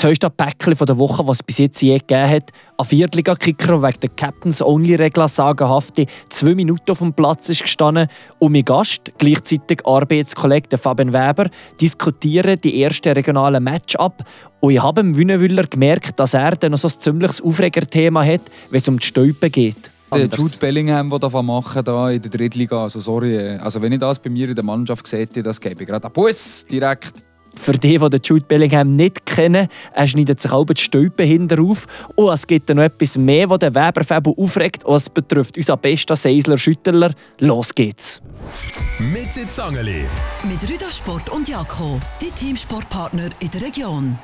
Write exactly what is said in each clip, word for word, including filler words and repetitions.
Das höchste Päckchen der Woche, was es bis jetzt je gegeben hat. Ein Viertliga-Kicker, der wegen der Captains-Only-Regel sagenhafte zwei Minuten auf dem Platz ist gestanden. Und mein Gast, gleichzeitig Arbeitskollege Fabian Weber, diskutieren die ersten regionalen Match-up. Und ich habe im Wünnewüller gemerkt, dass er dann noch so ein ziemliches Aufregerthema hat, wenn es um die Stolpen geht. Der Jude Bellingham, der das machen da in der Drittliga, also sorry, also wenn ich das bei mir in der Mannschaft sehe, das gebe ich gerade einen Bus direkt. Für die, die den Jude Bellingham nicht kennen, er schneidet sich auch die Stolpen hinten auf. Und es gibt noch etwas mehr, das den Weber-Fabel aufregt, und es betrifft unseren besten Seisler Schüttler. Los geht's! Mit Zangeli. Mit Rüda Sport und Jako, die Teamsportpartner in der Region.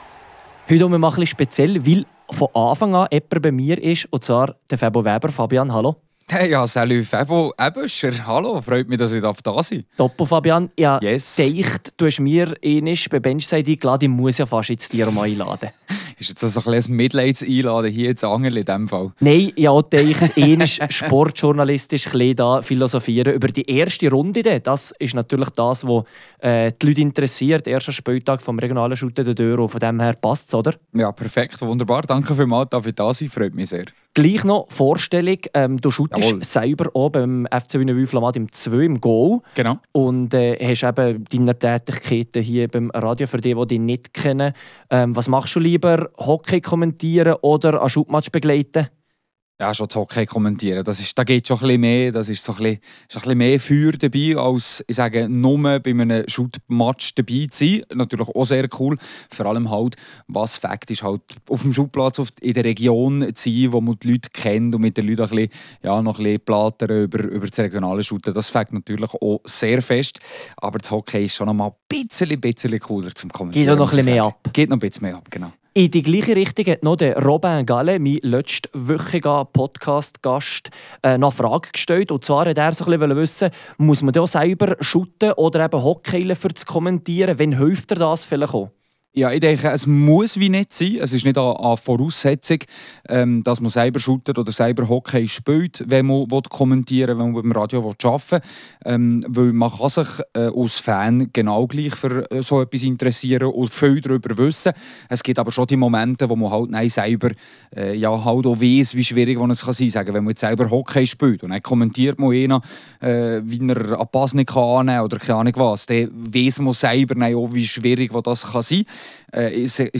Heute machen wir ein bisschen speziell, weil von Anfang an jemand bei mir ist, und zwar der Fabio Weber. Fabian, hallo. Hey, ja, salut Fabio Ebüscher. Hallo, freut mich, dass ich da sein darf. Topo, Fabian. Ja, yes. Deicht, du hast mir einmal bei Benchside eingeladen, ich muss ja fast jetzt dir mal einladen. Ist jetzt so ein bisschen Mitleids-Einladen hier jetzt Angel in diesem Fall? Nein, ja, deicht, einmal sportjournalistisch ein bisschen da philosophieren über die erste Runde. Das ist natürlich das, was äh, die Leute interessiert. Der erste Spieltag vom regionalen Shooter der Döro. Von dem her passt es, oder? Ja, perfekt, wunderbar. Danke vielmals, dass ich da sein, freut mich sehr. Gleich noch Vorstellung, ähm, du shootest Jawohl. selber auch beim F C Wünnewil Flamatt im zwei im Goal. Genau. Und äh, hast eben deine Tätigkeiten hier beim Radio, für die, die dich nicht kennen. Ähm, was machst du lieber? Hockey kommentieren oder ein Shootmatch begleiten? Ja, schon das Hockey kommentieren. Das ist, da geht schon ein bisschen mehr. Das ist so ein bisschen, ist ein bisschen mehr Feuer dabei, als ich sage, nur bei einem Shootmatch dabei zu sein. Natürlich auch sehr cool. Vor allem halt, was Fakt ist, halt auf dem Shootplatz in der Region zu sein, wo man die Leute kennt und mit den Leuten ein bisschen, ja, noch ein bisschen plattern über, über das regionale Shooten. Das Fakt natürlich auch sehr fest. Aber das Hockey ist schon noch mal ein bisschen, bisschen cooler zum Kommentieren. Geht auch noch ein bisschen mehr ab. Geht noch ein bisschen mehr ab, genau. In die gleiche Richtung hat noch der Robin Galle, mein letztwöchiger Podcast-Gast, äh, noch eine Frage gestellt. Und zwar wollte er so ein bisschen wissen, muss man da selber shooten oder eben Hockey für zu kommentieren? Wann hilft dir das vielleicht auch? Ja, ich denke, es muss wie nicht sein. Es ist nicht eine, eine Voraussetzung, ähm, dass man selber shootet oder selber Hockey spielt, wenn man kommentieren will, wenn man beim Radio arbeiten will. Ähm, weil man kann sich äh, als Fan genau gleich für äh, so etwas interessieren und viel darüber wissen. Es gibt aber schon die Momente, wo man halt nein, selber äh, ja, halt auch weiss, wie schwierig es kann sein kann, wenn man jetzt selber Hockey spielt. Und dann kommentiert man einen, äh, wie er einen Pass nicht annehmen kann oder keine Ahnung was. Dann weiss man selber auch, wie schwierig das kann sein kann. Äh, ich, ich,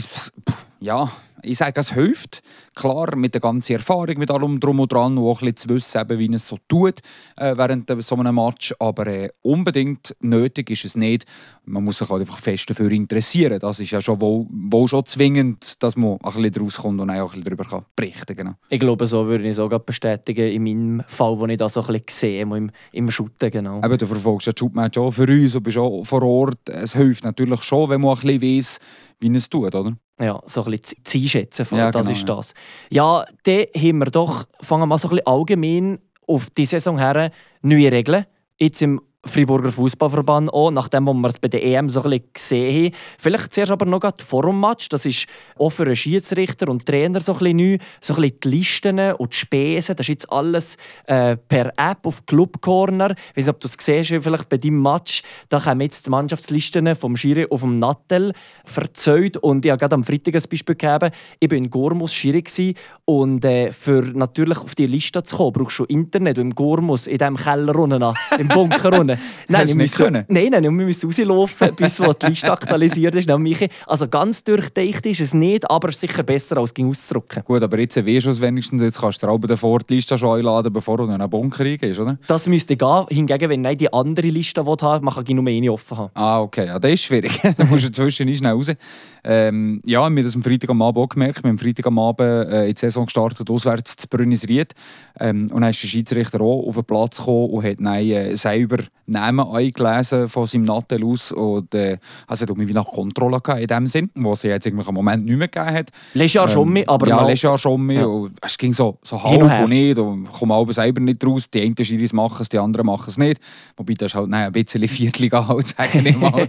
ja, ich sage, es hilft. Klar, mit der ganzen Erfahrung, mit allem drum und dran, und auch ein bisschen zu wissen, eben, wie es so tut äh, während so einem Match. Aber äh, unbedingt nötig ist es nicht. Man muss sich halt einfach fest dafür interessieren. Das ist ja schon wohl, wohl schon zwingend, dass man ein bisschen daraus kommt und auch ein bisschen darüber berichten kann. Genau. Ich glaube, so würde ich es auch bestätigen, in meinem Fall, wo ich das so ein bisschen sehe, im, im Shooten. Genau. Eben, du verfolgst ja das Shootmatch auch für uns und bist auch vor Ort. Es hilft natürlich schon, wenn man ein bisschen weiss, wie es tut, oder? Ja, so ein bisschen zu einschätzen, ja, das genau, ist ja. das. Ja, dann haben wir doch, fangen wir mal so ein bisschen allgemein auf die Saison her, neue Regeln. Jetzt im Freiburger Fußballverband auch, nachdem wir es bei der E M so ein bisschen gesehen haben. Vielleicht zuerst aber noch das Forum-Match, das ist auch für einen Schiedsrichter und Trainer so ein bisschen neu. So ein bisschen die Listen und die Spesen, das ist jetzt alles äh, per App auf Club Corner. Ich weiß nicht, ob du es siehst, vielleicht bei deinem Match, da haben jetzt die Mannschaftslisten vom Schiri auf dem Nattel verzählt. Und ich habe gerade am Freitag ein Beispiel gegeben. Ich war in Gormus Schiri und äh, für natürlich auf die Liste zu kommen, brauchst du Internet. Und im Gormus, in diesem Keller unten, im Bunker unten. Nein, wir müssen, nein, nein, wir müssen rauslaufen, bis die Liste aktualisiert ist. Also ganz durchdacht ist es nicht, aber sicher besser als ging auszudrücken. Gut, aber jetzt weißt du es wenigstens, jetzt kannst du dir davor die Liste schon einladen, bevor du in einen Bunker reingehst, oder? Das müsste gehen. Hingegen, wenn ich die andere Liste haben, man kann nur eine offen haben. Ah, okay. Ja, das ist schwierig. Da musst du zwischen schnell raus. Ähm, ja, wir haben das am Freitag am Abend auch gemerkt. Wir haben am Freitag am Abend äh, in die Saison gestartet, auswärts zu Brünnisried. Ähm, und dann ist der Schiedsrichter auch auf den Platz gekommen und hat dann, äh, selber Namen eingelesen von seinem Nattel aus. Und äh, also hat mich wie nach Kontrolle gehabt in dem Sinn, was es jetzt irgendwie im Moment nicht mehr gegeben hat. Letztes Jahr ähm, schon mehr, aber ja, mal... letztes Jahr schon mehr. Ja. Es ging so, so halb und, und nicht. Und kommen alle selber nicht raus. Die einen Schiris machen es, die anderen machen es nicht. Wobei das ist halt nein, ein bisschen Viertliga halt, sage ich mal.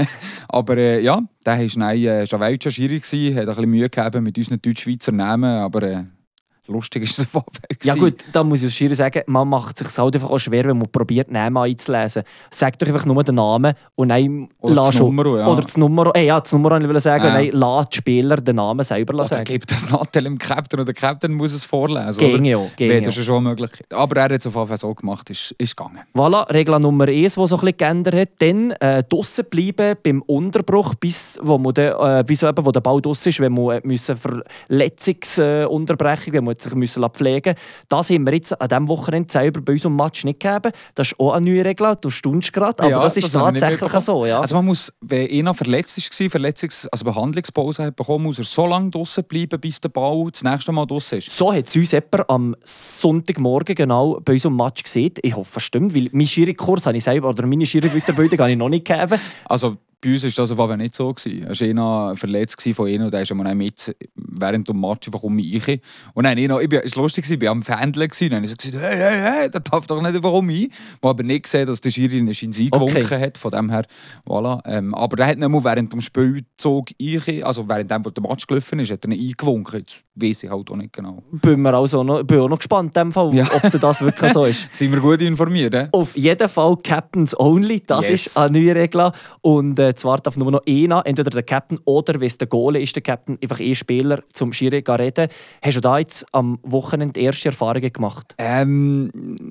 Aber äh, ja, der war äh, schon Weltscher Schiri, hat ein bisschen Mühe gehabt mit unseren Deutsch-Schweizer Namen, aber äh, lustig ist es einfach. Ja gut, da muss ich als Schiri sagen, man macht es sich halt einfach auch schwer, wenn man probiert, Namen einzulesen. Sagt doch einfach nur den Namen und dann Oder das schon, Nummer, ja. Oder das Nummer, äh, ja, das Nummer wollte ich sagen, Ja. und dann lässt die Spieler den Namen selber Oder sagen. gibt das Nattel im Captain und der Captain muss es vorlesen. Gegen ja, oder? gegen Wäre ja. das ist schon eine Möglichkeit. Aber er hat es auf jeden Fall so gemacht, ist, ist gegangen. Voilà, Regel Nummer eins, die so ein bisschen geändert hat. Dann äh, draussen bleiben beim Unterbruch, bis, wo, man de, äh, bis eben, wo der Ball draussen ist, wenn man müssen Verletzungsunterbrechung, wenn man sich müssen pflegen musste. Das haben wir jetzt an diesem Wochenende selber bei unserem Match nicht gegeben. Das ist auch eine neue Regel, du staunst gerade, aber Ja, das ist das habe ich nicht tatsächlich mitbekommen. so. Ja. Also man muss, wenn einer verletzt war, Verletzungs-, also Behandlungspause hat bekommen, muss er so lange draußen bleiben, bis der Ball das nächste Mal draußen ist. So hat es uns jemand am Sonntagmorgen genau bei unserem Match gesehen. Ich hoffe, es stimmt, weil meinen Schiri-Kurs habe ich selber, oder meine Schiri-Weiterbildung habe ich noch nicht gegeben. Also bei uns war das auf jeden Fall nicht so. Es war einer verletzt von ihnen und der ist einmal mit während dem Match einfach um mich rein. Und dann, ich noch, ich bin, es war lustig, ich war am Fähndeln und dann habe ich so gesagt, hey, hey, hey, das darf doch nicht einfach um mich. Ich habe aber nicht gesehen, dass der Schiri einen Schein gewunken Okay. hat, von dem her, voilà. Ähm, aber der hat nicht mal während dem Spielzug rein, also während dem, wo der Match gelaufen ist, hat er ihn eingewunken. Jetzt weiss ich halt auch nicht genau. Bin, mir also noch, bin auch noch gespannt, in dem Fall, Ja. ob das wirklich so ist. Sind wir gut informiert, eh? Auf jeden Fall Captains Only, das Yes. ist eine neue Regel. Und äh, zwar darf nur noch einer, entweder der Captain oder, wenn es der Goalie ist, der Captain, einfach ein Spieler zum Schiri reden. Hast du da jetzt am Wochenende erste Erfahrungen gemacht? Ähm,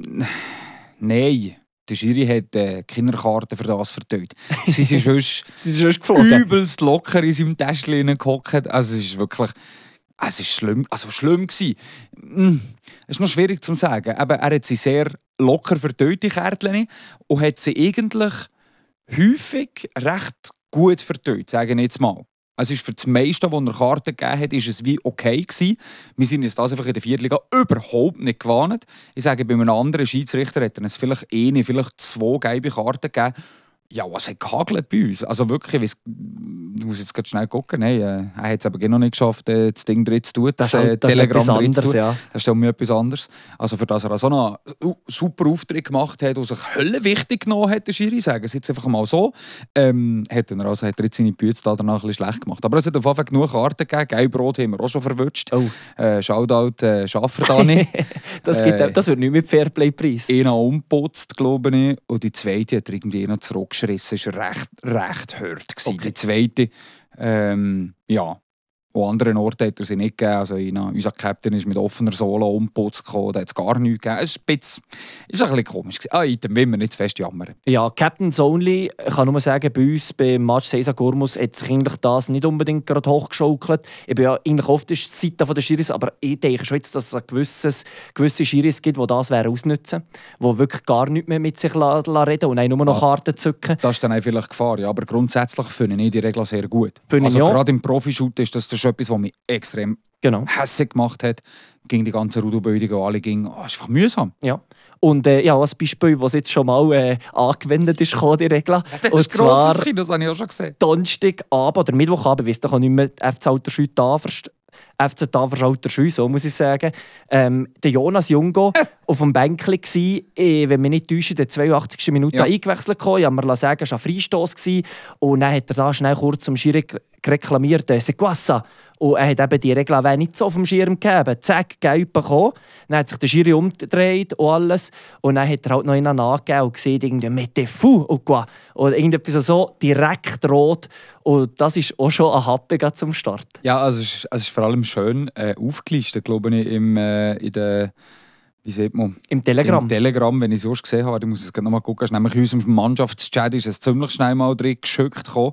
nein. Der Schiri hat äh, Kinderkarten für das verteilt. Sie sind sonst Sie sind schon geflogen. übelst locker in seinem Täschchen gehockt. Also es ist wirklich... Es war schlimm, also schlimm gewesen. Mm, es ist noch schwierig zu sagen. Aber er hat sie sehr locker verteilt, die Kärtchen, und hat sie eigentlich häufig recht gut verteilt, sagen wir jetzt mal. Es ist für das meiste, was er Karten gegeben hat, ist es wie okay gewesen. Wir sind uns das einfach in der Viertliga überhaupt nicht gewarnt. Ich sage, bei einem anderen Schiedsrichter hat er uns vielleicht eine, vielleicht zwei gelbe Karten gegeben. Ja, was hat gehagelt bei uns? Also wirklich, ich weiss, ich muss jetzt gerade schnell gucken. Nein, äh, er hat es aber noch nicht geschafft, äh, das Ding drin zu tun. Das ist halt, das ist etwas drin zu anderes, tun. ja. Das ist um etwas anderes. Also für das er so einen uh, super Auftritt gemacht hat und sich Hölle wichtig genommen hat, der Schiri, sagen es jetzt einfach mal so, ähm, hat er, also hat er jetzt seine Bütze da danach ein bisschen schlecht gemacht. Aber es hat auf jeden Fall genug Karten gegeben. Gelbrot haben wir auch schon verwünscht. Oh. Äh, Shoutout äh, Schaffer Dani. das, gibt, Äh, das wird nicht mit Fairplay-Preis. Einer umputzt, glaube ich. Und die zweite hat er irgendwie noch zurückgeschissen. Es war recht, recht hart. Okay. Die zweite, ähm, ja. An anderen Orten hat er sie nicht gegeben. Also in, unser Captain ist mit offener Sohle umputzt gekommen. Da hat es gar nichts gegeben. Es war ein bisschen, ist ein bisschen komisch. Ah, Item will man nicht zu fest jammern. Ja, Captains Only, ich kann nur sagen, bei uns beim Match Sesa Gurmus hat sich eigentlich das nicht unbedingt gerade hochgeschaukelt. Ich bin ja eigentlich oft die Seite der Schiris, aber ich denke schon jetzt, dass es ein gewisses, gewisse Schiris gibt, die das ausnutzen, die wirklich gar nichts mehr mit sich la, la reden und nur noch Ah. Karten zücken. Das ist dann auch vielleicht Gefahr. Ja, aber grundsätzlich finde ich die Regel sehr gut. Finde ich also auch. gerade im Profi-Shoot ist das, das ist etwas, was mich extrem Genau. hässlich gemacht hat. Gegen die ganze Rudelbildung und alle ging. Oh, es ist einfach mühsam. Ja. Und äh, ja, ein Beispiel, das jetzt schon mal äh, angewendet ist, kam die Regel. Das Und ist zwar grosses Kind, das habe ich auch schon gesehen. Donnerstagabend oder Mittwochabend, weiss doch auch nicht mehr, F C Alterschü Tafers, F C Tafers Alterschü, so muss ich sagen. Ähm, der Jonas Jungo auf dem Bänkli gsi, äh, wenn wir nicht täuschen, in der zweiundachtzigsten Minute Ja. eingewechselt gekommen. Ich habe mir sagen, es war ein Freistoss gsi. Und dann hat er da schnell kurz zum Schiri reklamiert, äh, «Seguassa». Und er hat eben die Regel auch nicht so auf dem Schirm gegeben. Zack, gelb bekommen. Dann hat sich der Schiri umgedreht und alles. Und dann hat er halt noch einen angegeben und gesehen, irgendwie «Mette fou» und quoi. Oder irgendetwas so direkt rot. Und das ist auch schon ein Happe zum Start. Ja, also es ist, es ist vor allem schön äh, aufgelistet, glaube ich, im, äh, in der, wie sieht man? Im Telegram. Im Telegram, wenn ich es erst gesehen habe, ich muss es noch mal gucken, ist nämlich in unserem Mannschaftschat ist es ziemlich schnell mal drin geschickt gekommen.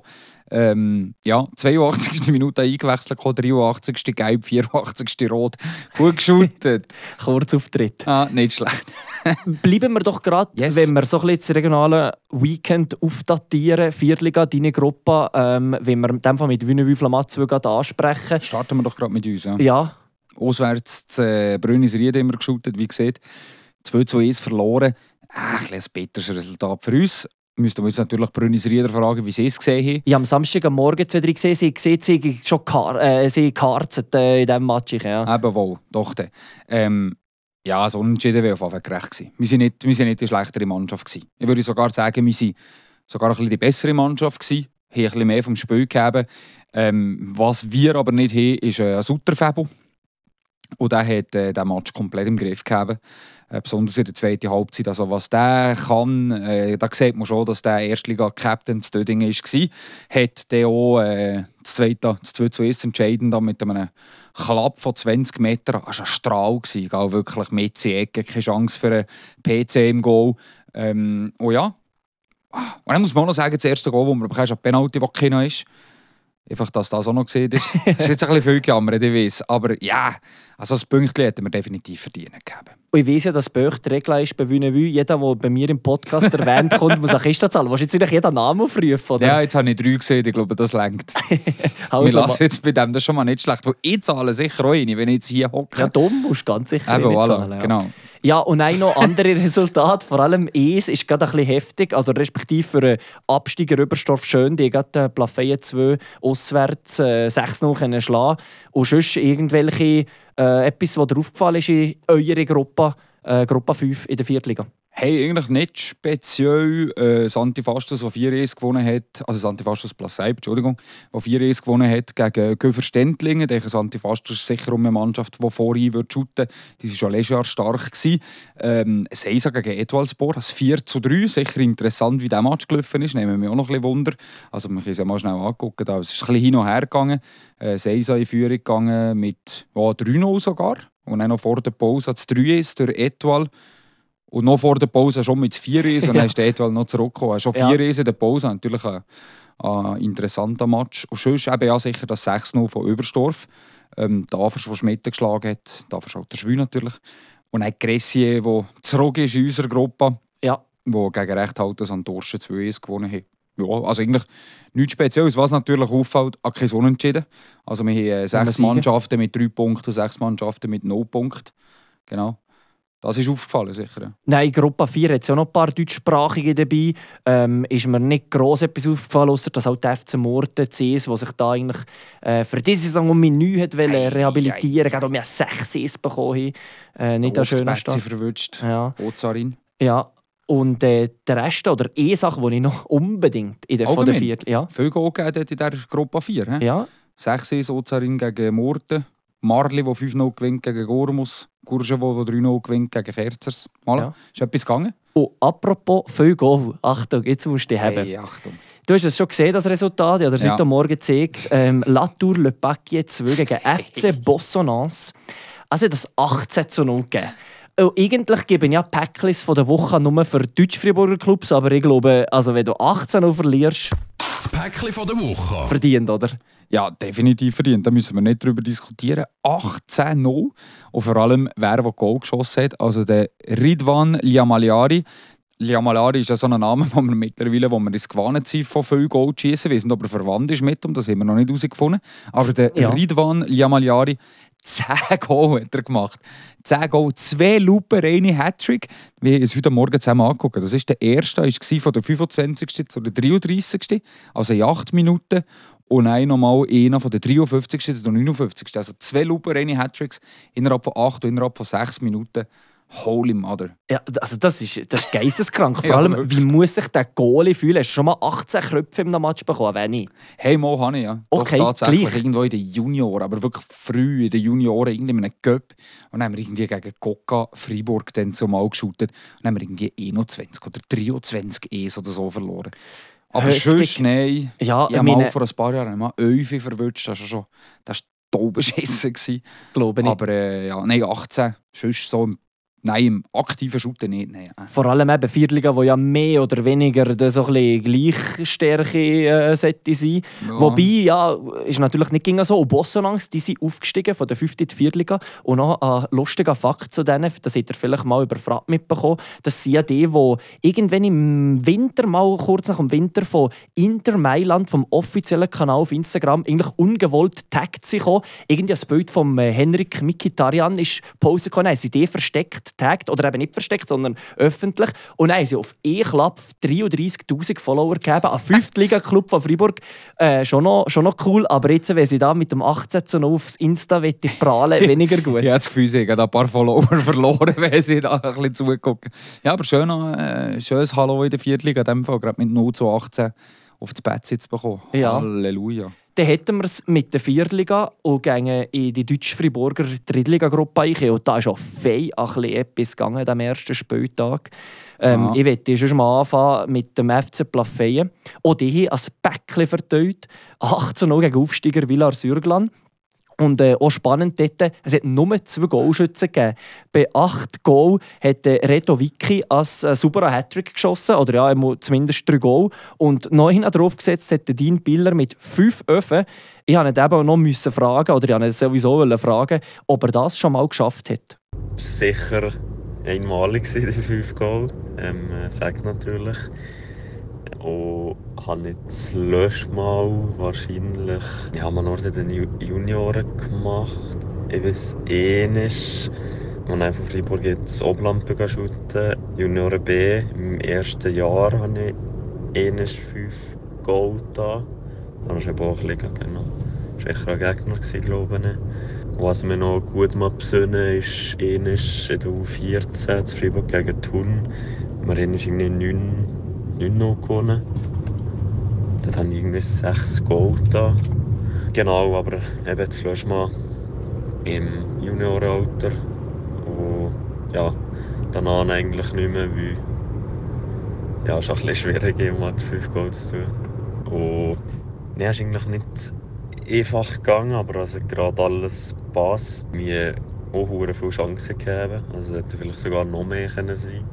Ähm, ja, zweiundachtzigste Minute eingewechselt, dreiundachtzigste gelb, vierundachtzigste rot. Gut geschootet. Kurzauftritt. Ah, nicht schlecht. Bleiben wir doch gerade, Yes. wenn wir so ein bisschen das regionale Weekend aufdatieren, Viertliga, deine Gruppe, ähm, wenn wir in dem Fall mit Wünnewü Flamatz ansprechen. Starten wir doch gerade mit uns. Ja. Ja, Auswärts zu äh, Brünnisried immer geshootet, wie gesagt. zwei zu eins verloren. Ah, ein bisschen bitteres Resultat für uns. Müssten wir jetzt natürlich Brünnisrieder fragen, wie sie es gesehen haben. ich habe am Samstag am Morgen zwei, drei gesehen, sie sehen sie schon kar äh, sie geharzt äh, in diesem Match. Ja. Eben wohl, doch. dann. Ähm, ja, so unentschieden wäre auf jeden Fall gerecht gewesen. Wir sind nicht, wir sind nicht die schlechtere Mannschaft gewesen. Ich würde sogar sagen, wir sind sogar ein bisschen die bessere Mannschaft gewesen. Wir haben ein bisschen mehr vom Spiel gegeben. Ähm, was wir aber nicht haben, ist äh, ein Sutterfäbel. Und der hat äh, den Match komplett im Griff gehabt. Äh, besonders in der zweiten Halbzeit. Also was der kann, äh, da sieht man schon, dass der Erstliga-Captain zu Dödingen war. Hat der auch äh, das zweite, das zwei zu eins entscheidend mit einem Klapp von zwanzig Metern. Das war ein Strahl. Gewesen, wirklich mit in die Ecke, keine Chance für einen P C im Goal. Ähm, oh ja. Und dann muss man auch noch sagen, das erste Goal, wo man bekommst, ein Penalty, das keiner ist. Einfach, dass das auch noch gesehen ist. Das ist jetzt ein bisschen viel gejammert, ich weiss. Aber ja, also das Pünktchen hätten wir definitiv verdient gegeben. Und ich weiss ja, dass Böch die Regel ist bei Wünnevue. Jeder, der bei mir im Podcast erwähnt kommt, muss eine Kiste zahlen. Willst du jetzt nicht jeden Namen aufrufen? Oder? Ja, jetzt habe ich drei gesehen, ich glaube, das reicht. Also, wir lassen jetzt bei dem das schon mal nicht schlecht. Weil ich zahle sicher auch eine, wenn ich jetzt hier hocke. Ja, dumm musst du ganz sicher Eben, nicht voilà, zahlen. Ja. Genau. Ja, und auch noch andere Resultate, vor allem eins ist gerade ein bisschen heftig, also respektive für einen Absteiger Überstorf schön, die gerade Plafeyen zwei auswärts äh, sechs null schlagen können. Und sonst irgendwelche, äh, etwas, was dir aufgefallen ist in eurer Gruppe, äh, Gruppe fünf in der Viertliga? Hey, eigentlich nicht speziell. Äh, Santifastus, der vier eins gewonnen hat, also Santifastus plus Seib, Entschuldigung, der vier eins gewonnen hat gegen Göfer Stendlingen. Ich denke, Santifastus ist sicher um eine Mannschaft, die vorhin shooten würde. Die war schon letztes Jahr stark. Ähm, Seisa gegen Edwaldsborg, das vier zu drei. Sicher interessant, wie dieser Match gelaufen ist. Nehmen wir auch noch ein bisschen Wunder. Also, man kann es ja mal schnell angucken. Da ist es ein bisschen hin und her gegangen. Äh, Seisa in Führung gegangen mit oh, drei null sogar. Und dann noch vor der Pause das drei eins durch Edwald. Und noch vor der Pause schon mit vier eins und dann ist der Edwald noch zurückgekommen. Schon vier eins in der Pause, natürlich ein, ein interessanter Match. Und sonst eben ja sicher das sechs null von Überstorf. Ähm, Davers, der Schmidt geschlagen hat, Davers auch der Schwü natürlich. Und dann Gressier, der zurück ist in unserer Gruppe, ja. wo gegen Rechthalters an Dorschen zwei eins gewonnen hat. Ja, also eigentlich nichts Spezielles. Was natürlich auffällt, auch kein Unentschieden. Also wir haben sechs Mannschaften mit drei Punkten und sechs Mannschaften mit null Punkten. Genau. Das ist aufgefallen, sicher. Nein, in Gruppe vier hat es ja noch ein paar Deutschsprachige dabei. Ähm, ist mir nicht gross etwas aufgefallen, außer dass auch der F C Murten, C S, der sich da eigentlich äh, für diese Saison um mich neu hat wollen, rehabilitieren wollte, gerade um ja sechs eins bekommen. Äh, nicht ein schöner Start. Verwünscht. Ja. Ozarin. Ja. Und äh, der Rest, oder eine Sache, die ich noch unbedingt in der, von der Viert... Ja. Viel Goal gegeben in der Gruppe vier. He? Ja. sechs eins Ozarin gegen Murten. Marli, der fünf null gewinnt gegen Gormus. Gurschewo, der drei null gewinnt gegen Kerzers. Voilà. Ja. Ist etwas gegangen? Oh, apropos viel Goal. Achtung, jetzt musst du dich haben. Hey, Achtung. Du hast es schon gesehen, das Resultat. Ich habe es ja. heute Morgen gezeigt. Ähm, Latour Le Paquier zwei gegen F C Bossonance. Also das achtzehn zu null gegeben. Und eigentlich geben ja Päcklis von der Woche nur für Deutsch-Friburger Clubs, aber ich glaube, also wenn du achtzehn null verlierst... Das Päckli von der Woche. Verdient, oder? Ja, definitiv verdient. Da müssen wir nicht darüber diskutieren. achtzehn null. Und vor allem, wer der Goal geschossen hat. Also der Ridwan Liamaliari. Liamaliari ist ja so ein Name, wo wir mittlerweile, wo wir das gewohnt sind, von viel Goal zu schießen. Wir wissen, ob er verwandt ist mit ihm, das haben wir noch nicht herausgefunden. Aber der ja. Ridwan Liamaliari, zehn Goal hat er gemacht. zehn Goal, zwei Lupen, eine Hattrick. Wir haben es heute Morgen zusammen angeguckt. Das war der erste, war von der fünfundzwanzigsten zu der dreiunddreißigsten Also in acht Minuten. Und dann nochmal einer von der dreiundfünfzigsten zu der neunundfünfzigsten Also zwei Lupen, eine Hattricks innerhalb von acht und innerhalb von sechs Minuten. Holy Mother. Ja, also das ist, das ist geisteskrank. Vor allem, ja, wie muss sich der Goalie fühlen? Hast du schon mal achtzehn Knöpfe im Match bekommen, wenn nicht? Hey, mal habe ich, ja. Okay, Doch, tatsächlich gleich. Irgendwo in den Junioren, aber wirklich früh in den Junioren, irgendwie in einem Cup. Und dann haben wir irgendwie gegen Coca Freiburg dann zumal geshootet. Und dann haben wir irgendwie einundzwanzig oder dreiundzwanzig eins oder so verloren. Aber sonst, nein. Ja, ich habe mal vor ein paar Jahren mal elf verwünscht. Das war schon das war taubeschissen. Glaube ich. Aber äh, ja, nein, achtzehn. Sonst so im Nein, im aktiven Shooten nicht. Nein. Vor allem eben Viertliga, wo ja mehr oder weniger so ein bisschen Gleichstärke äh, sollte sein. Ja. Wobei, ja, ist natürlich nicht ging so. Und Bossonance, die sind aufgestiegen von der fünften in die Viertliga. Und noch ein lustiger Fakt zu denen, das habt ihr vielleicht mal über Frapp mitbekommen, das sind ja die, die irgendwann im Winter, mal kurz nach dem Winter, von Inter Mailand, vom offiziellen Kanal auf Instagram, eigentlich ungewollt taggt sich. Irgendwie ein Bild von äh, Henrik Mkhitaryan ist Pause gekommen. Nein, sie die versteckt. Taggt, oder eben nicht versteckt, sondern öffentlich. Und dann haben sie auf E-Klapp dreiunddreißigtausend Follower gegeben, an Fünftliga-Club von Freiburg. Äh, schon, noch, schon noch cool, aber jetzt, wenn sie da mit dem achtzehn zu null aufs Insta prahlen, weniger gut. Ich habe das Gefühl, sie haben ein paar Follower verloren, wenn sie da ein bisschen zugucken. Ja, aber schön, äh, schönes Hallo in der Viertliga, in dem Fall, gerade mit null zu achtzehn auf das Bett zu bekommen. Ja. Halleluja. Dann hätten wir es mit der Viertliga und gingen in die deutsche Freiburger Drittliga-Gruppe ein. Und da ist auch fein ein bisschen etwas gegangen am ersten Spieltag. Ähm, Ah. ich möchte schon mal anfangen mit dem F C Plafeyen. Auch die haben ein Päckchen verteilt. acht zu null gegen Aufsteiger Villars-Sürglan. Und äh, auch spannend dort, es hat nur zwei Goalschützen gegeben. Bei acht Goal hat äh, Reto Vicky als äh, sauberer Hattrick geschossen, oder ja, er muss zumindest drei Goal. Und noch hinten drauf gesetzt hat der Dean Biller mit fünf Öfen. Ich musste ihn eben auch noch müssen fragen, oder ich wollte ihn sowieso fragen, ob er das schon mal geschafft hat. Sicher einmalig gewesen, die fünf Goal. Ähm, Fakt natürlich. Und habe nicht das letzte Mal wahrscheinlich ja, man nur den Junioren gemacht. Ich weiß einmal, als ich von Freiburg ins Oblampe shooten, Junioren B, im ersten Jahr habe ich einmal fünf Goal da. Das war eben auch ein bisschen, genau. Das war sicher ein Gegner, glaube ich. Was mir noch gut besinnen ist, einmal in der U vierzehn zu Freiburg gegen Thun. Wir haben irgendwie neun null gewonnen. Dort habe ich irgendwie sechs Goal da. Genau, aber eben das letzte Mal im Juniorenalter. Und ja, danach eigentlich nicht mehr, weil ja, es ist ein bisschen schwierig, im Match fünf Goals zu tun. Und ja, es ist eigentlich nicht einfach gegangen, aber also gerade alles passt. Mir auch sehr viele Chancen gegeben. Also hätte vielleicht sogar noch mehr können sein.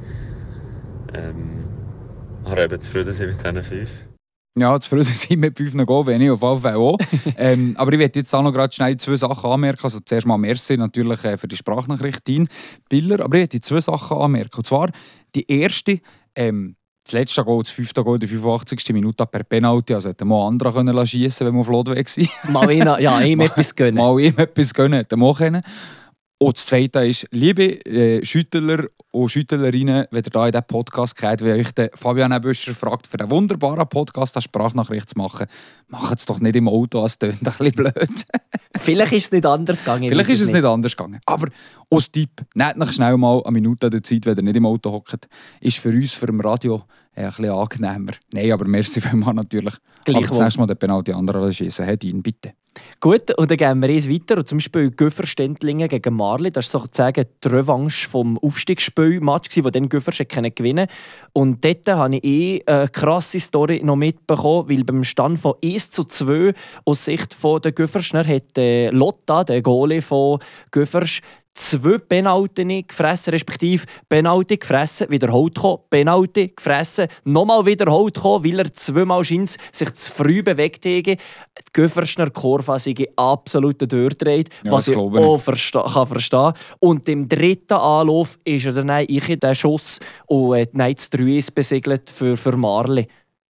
Ähm, aber eben zufrieden sein mit diesen fünf. Ja, zufrieden sein mit fünf Goal, wenn ich auf jeden Fall auch. ähm, aber ich werde jetzt auch noch gerade schnell zwei Sachen anmerken. Also zuerst mal merci natürlich äh, für die Sprachnachricht, Dean Biller. Aber ich werde zwei Sachen anmerken. Und zwar die erste, ähm, das letzte Goal, das fünfte Goal, die fünfundachtzigste Minute per Penalty. Also hätte man andere können schiessen, wenn man auf Lodweg war. Mal ihn, ja, ihm etwas gönnen. Mal ihm etwas gönnen, hätte man auch können. Und das Zweite ist, liebe äh, Schüttler und Schüttlerinnen, wenn ihr hier in diesem Podcast geht, wenn euch der Fabian Ebüscher fragt, für einen wunderbaren Podcast eine Sprachnachricht zu machen, macht es doch nicht im Auto, es tönt ein bisschen blöd. Vielleicht ist es nicht anders gegangen. Vielleicht ist es nicht anders gegangen. Aber als Tipp, nehmt euch schnell mal eine Minute der Zeit, wenn ihr nicht im Auto hockt. Ist für uns, für das Radio, ein bisschen angenehmer. Nein, aber merci vielmals natürlich. Aber das nächste Mal den Penalty anderen schießen. Hat ihn, bitte. Gut, und dann gehen wir eins weiter. Und zum Beispiel Göffer-Stendlingen gegen Marli. Das war sozusagen die Revanche vom Aufstiegsspiel-Match, wo dann Göffers gewinnen konnte. Und dort habe ich eh eine krasse Story noch mitbekommen, weil beim Stand von eins zu zwei aus Sicht der Göffersner hat äh, Lotta, der Goalie von Göffers, zwei Penalty gefressen, respektive Penalty gefressen, wiederholt gekommen, Penalty gefressen, nochmal wiederholt gekommen, weil er zweimal scheint sich zu früh bewegt hat. Die Göffersner Kurve sei absolut durchdreht, Ja, was das ich glaube ich. auch versta kann verstehen. Und im dritten Anlauf ist er dann ich den Schuss und hat das drei eins besiegelt für, für Marli.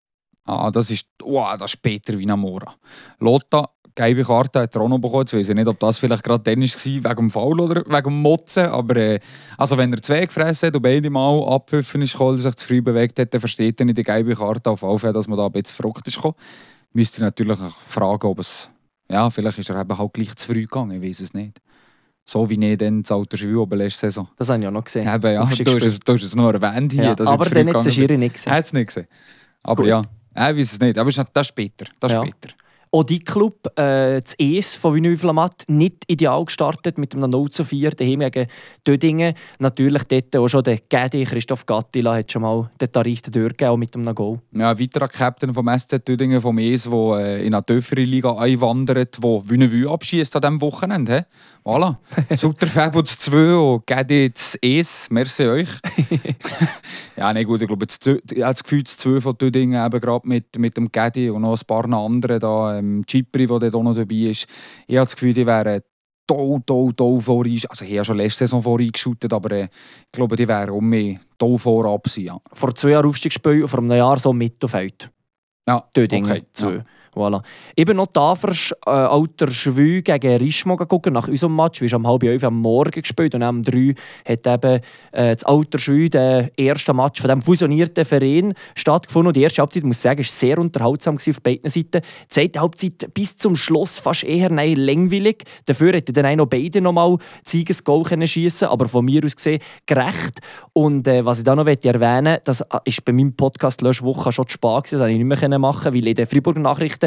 Ah, das ist, wow, das ist Peter Vinamora. Lotta, gelbe Karte hat er auch noch bekommen. Jetzt weiss ich nicht, ob das vielleicht gerade dann war, wegen dem Foul oder wegen dem Motzen. Aber äh, also wenn er zwei gefressen hat und beide Mal abpfiffen ist gekommen, sich zu früh bewegt hat, dann versteht er nicht die gelbe Karte auf jeden Fall, dass man da ein bisschen verrückt ist gekommen. Müsste natürlich auch fragen, ob es... Ja, vielleicht ist er eben halt gleich zu früh gegangen, ich weiß es nicht. So wie ich dann das Alter Schwül oben letzte Saison. Das habe ich auch noch gesehen. Ja, eben, ja, du, hast es, du hast es noch erwähnt hier, Ja, dass aber ich zu früh dann hat gegangen es bin. Schiri nicht gesehen. Er hat es nicht gesehen. Aber Gut. ja, er weiß es nicht. Aber das ist später. Das ist Ja. später. Auch die Club, äh, das E S von Vinyl Flamatt, nicht ideal gestartet mit einem null zu vier daheim gegen Dödingen. Natürlich dort auch schon der Gedi, Christoph Gattila, hat schon mal den Tarif durchgegeben, auch mit einem Goal. Ja, ein weiterer Captain vom S Z Dödingen, vom E S, der äh, in eine tiefere Liga einwandert, der Wünnewü abschießt an diesem Wochenende. He? Voilà. Sutter Fabio das zwei und Gedi das E S. Merci euch. Ja, nein, gut, ich glaube, das, ich habe das Gefühl, das zwei von Dödingen eben gerade mit, mit dem Gedi und noch ein paar anderen da, ähm, Chipri, der dort auch noch dabei ist. Ich habe das Gefühl, die wären toll, toll, toll vorein. Also ich habe schon letzte Saison voreigeschootet, aber äh, ich glaube, die wären um mich toll vorab gewesen, ja. Vor zwei Jahren Aufstiegsspiel und vor einem Jahr so Mittelfeld. Ja, Dödingen. okay, zwei. ja. Voilà. Eben noch Tafers äh, alter Schwü gegen Rischmo gucken nach unserem Match. Wir haben um halb elf am Morgen gespielt und am drei hat eben äh, das alter Schwü, der erste Match von dem fusionierten Verein, stattgefunden. Und die erste Halbzeit, muss ich sagen, war sehr unterhaltsam auf beiden Seiten. Die zweite Halbzeit bis zum Schluss fast eher nein, langweilig. Dafür hätten dann auch noch beide noch mal Siegesgoal schiessen, aber von mir aus gesehen gerecht. Und äh, was ich da noch erwähnen möchte, das ist bei meinem Podcast letzte Woche schon zu spät gewesen, das konnte ich nicht mehr machen, weil in den Freiburger Nachrichten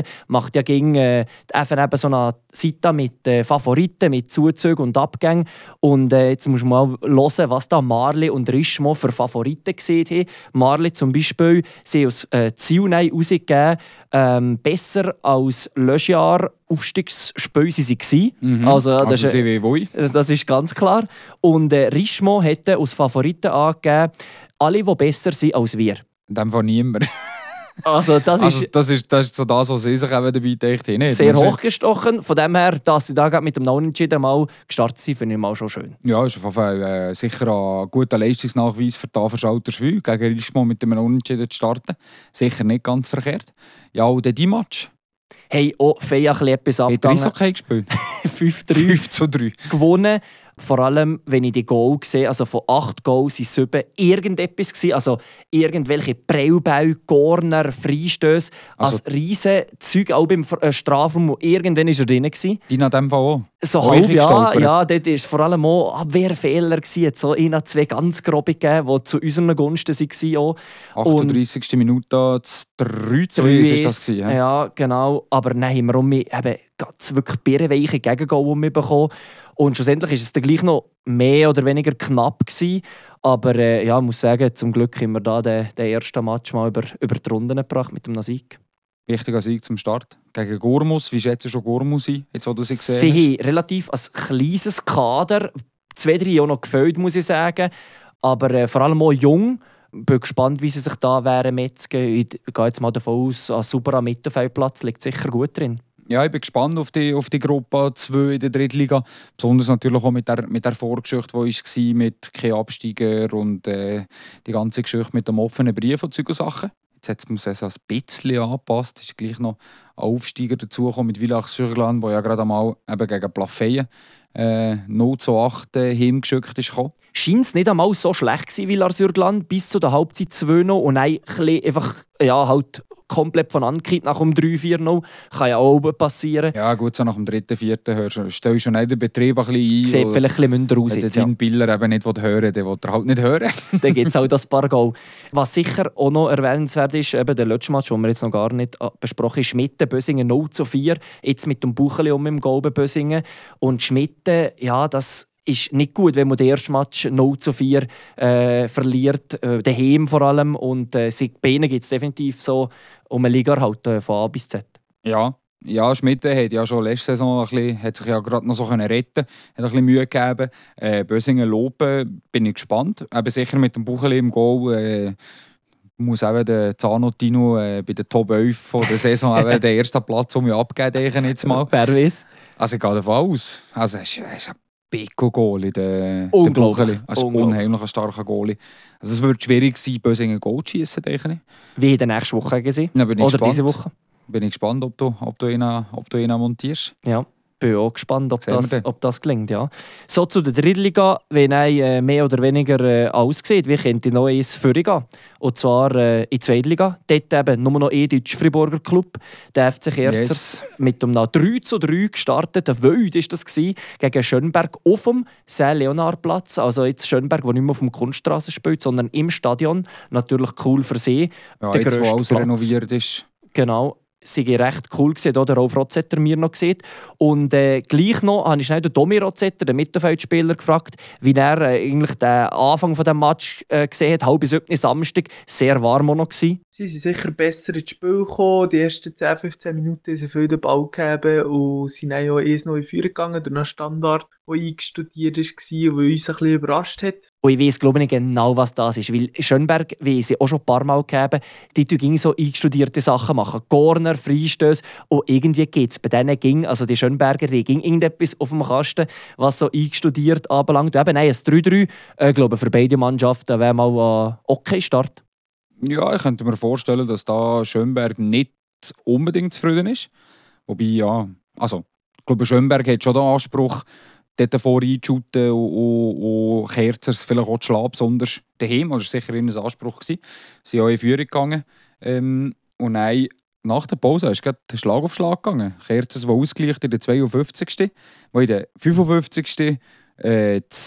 Seite macht ja gegen äh, die F N eben so eine Seite mit äh, Favoriten, mit Zuzügen und Abgängen. Und äh, jetzt muss man mal hören, was da Marli und Richemont für Favoriten gesehen haben. Marli zum Beispiel, sie haben aus äh, Ziel rausgegeben, ähm, besser als letztes Jahr Aufstiegsspiel sie waren. Mhm. Also, das, Also ist, sie wie wollen. das ist ganz klar. Und äh, Richemont hätte als Favoriten angegeben, alle, die besser sind als wir. In dem Fall niemand. Also das Also, ist das, ist, das ist so das, was sie sich eben dabei gedacht haben. Nicht? sehr Das ist- hochgestochen. Von dem her, dass sie da gerade mit dem Unentschieden mal gestartet sind, finde ich mal schon schön. Ja, ist auf jeden Fall äh, sicher ein guter Leistungsnachweis für die A V Schalterschwil, gegen Richemont mit dem Unentschieden zu starten. Sicher nicht ganz verkehrt. Ja, und dann die Match. Hey, auch Feja ein etwas Hat abgegangen. Eishockey gespielt? fünf drei fünf zu drei. gewonnen. Vor allem, wenn ich die Goal sehe, also von acht Goals waren sieben irgendetwas gewesen. Also irgendwelche Prellbälle, Corner, Freistöße. Also- Also riesen Zeug, auch beim äh, Strafraum, wo irgendwann ist er drin war. Die in dem Fall auch. So Auch halb, richtig ja, gestolpert. ja, dort war vor allem auch Abwehrfehler. Es hat so ein, zwei ganz grobe gegeben, die zu unseren Gunsten waren. Auch. achtunddreißigste Minute, das drei zu Drei eins war das. Gewesen, ja. ja, genau. Aber nein, haben wir um mich eben ganz wirklich birrenweiche Gegengol bekommen. Und schlussendlich war es dann gleich noch mehr oder weniger knapp gewesen. Aber äh, ja, ich muss sagen, zum Glück haben wir da den, den ersten Match mal über, über die Runden gebracht mit dem Sieg. Wichtiger Sieg zum Start. Gegen Gormus. Wie schätzt du schon Gormus ein, jetzt wo du sie gesehen Sie hast? haben relativ ein kleines Kader. Zwei, drei auch noch gefällt, muss ich sagen. Aber äh, vor allem auch jung. Ich bin gespannt, wie sie sich da wären metzgen. Ich gehe jetzt mal davon aus, ein super Mittelfeldplatz liegt sicher gut drin. Ja, ich bin gespannt auf die, auf die Gruppe zwei in der Drittliga. Besonders natürlich auch mit der, mit der Vorgeschichte, die war, mit kein Absteiger und äh, die ganze Geschichte mit dem offenen Brief und solche Sachen. Jetzt hat man es ein bisschen angepasst. Es ist gleich noch ein Aufsteiger dazugekommen mit Villach-sur-Glane, der ja gerade einmal eben gegen Plafeyen äh, null zu acht äh, heimgeschickt ist gekommen. Scheint es nicht einmal so schlecht gewesen, Villars-sur-Glane, bis zu der Halbzeit zwei noch und dann einfach ja, halt komplett von angekippt nach um drei vier noch. Kann ja auch passieren. Ja gut, so nach dem dritten, vierten hörst du- stellst du schon nicht den Betrieb ein bisschen ein. Sieht oder- vielleicht ein bisschen münder aus Wenn jetzt, der ja. seinen Biller eben nicht hören will, dann will er halt nicht hören. Dann gibt es halt das paar Goal. Was sicher auch noch erwähnenswert ist, eben der letzte Match, den wir jetzt noch gar nicht äh, besprochen haben, Schmitten, Bösingen null zu vier. Jetzt mit dem Bucheli um im Goal bei Bösingen. Und Schmitten, ja, das ist nicht gut, wenn man den ersten Match null zu vier äh, verliert, äh, daheim vor allem. Und äh, bei ihnen gibt es definitiv so um eine Liga halt, äh, von A bis Z. Ja, ja, Schmitten hat ja schon letzte Saison ein bisschen, hat sich ja gerade noch so können retten, hat ein bisschen Mühe gegeben. Äh, Bösingen loben, bin ich gespannt. Eben sicher mit dem Bucheli im Goal. Äh, muss eben der Zanotino äh, bei den Top elf von der Saison eben den ersten Platz um mich abgeben, denke ich jetzt mal. Wer weiß? Also ich gehe davon aus. Also er ist, er ist ein Pico-Goalie, der, der Unglaublich. Bucheli. Also Unglaublich. unheimlich ein starker Goalie. Also es wird schwierig sein, Bösingen Goal zu schießen, denke ich. Wie in der nächsten Woche gesehen? Dann bin ich Oder gespannt. diese Woche? Bin ich gespannt, ob du, ob du ihn, ob du ihn montierst. Ja, bin auch gespannt, ob Sehen wir das, dann. ob das gelingt. Ja. So zu der Drittliga, wenn er äh, mehr oder weniger äh, aussieht, wie könnte ich noch eins vorgehen. Und zwar äh, in die Zweitliga. Dort eben nur noch ein deutscher Friburger Club. Der F C Kerzers Yes. mit einem drei zu drei gestartet. Ein Wild war das gewesen, gegen Schönberg auf dem Saint-Leonard-Platz. Also jetzt Schönberg, der nicht mehr auf dem Kunststraße spielt, sondern im Stadion. Natürlich cool für sie. Ja, Der jetzt, wo grösste alles Platz. renoviert ist. Genau. Sie waren recht cool, gewesen, oder? Rolf Rotzetter mir noch gesehen. Und äh, gleich noch habe ich schnell den Domi Rotzetter, den Mittelfeldspieler, gefragt, wie er äh, eigentlich den Anfang des Matches äh, gesehen hat. Halb siebten Samstag, sehr warm auch noch gewesen. Sie sind sicher besser ins Spiel gekommen. Die ersten zehn, fünfzehn Minuten haben sie viel den Ball gegeben und sind dann auch eins null in Führung gegangen durch einen Standard, der eingestudiert war und der uns ein bisschen überrascht hat. Und ich weiss, glaube ich, nicht genau, was das ist. Weil Schönberg, wie sie auch schon ein paar Mal gegeben, die tun so eingestudierte Sachen machen. Corner, Freistöße. Und irgendwie geht es bei denen, ging, also die Schönberger, die ging irgendetwas auf dem Kasten, was so eingestudiert anbelangt. Und eben, nein, ein drei drei, äh, glaube für beide Mannschaften wäre mal ein okay Start. Ja, ich könnte mir vorstellen, dass da Schönberg nicht unbedingt zufrieden ist. Wobei, ja, also, ich glaube, Schönberg hat schon den Anspruch, dort davor einzuschuten und, und, und Kerzers vielleicht auch zu schlagen, besonders daheim. Das war sicher ihr Anspruch. Sie sind auch in Führung gegangen. Ähm, und dann, nach der Pause ist gerade Schlag auf Schlag gegangen. Kerzers, der ausgleicht in der zweiundfünfzigsten Wo in der fünfundfünfzigsten Äh, das